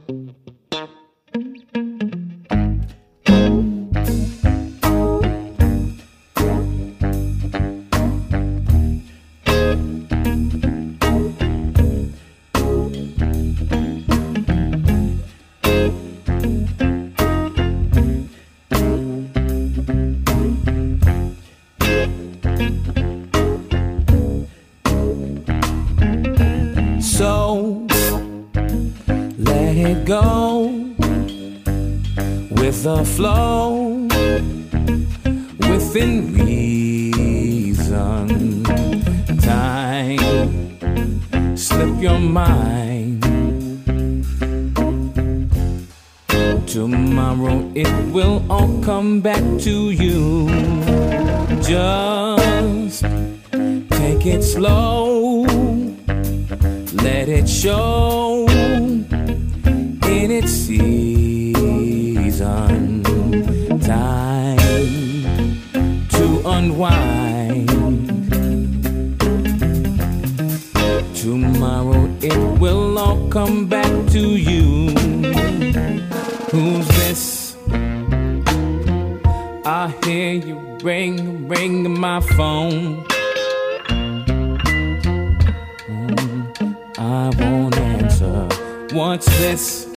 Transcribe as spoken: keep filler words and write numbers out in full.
So let it go with the flow, within reason. Time, slip your mind. Tomorrow it will all come back to you. Just take it slow, let it show in its season. Time to unwind. Tomorrow it will all come back to you. Who's this? I hear you ring, ring my phone. I won't answer. What's this?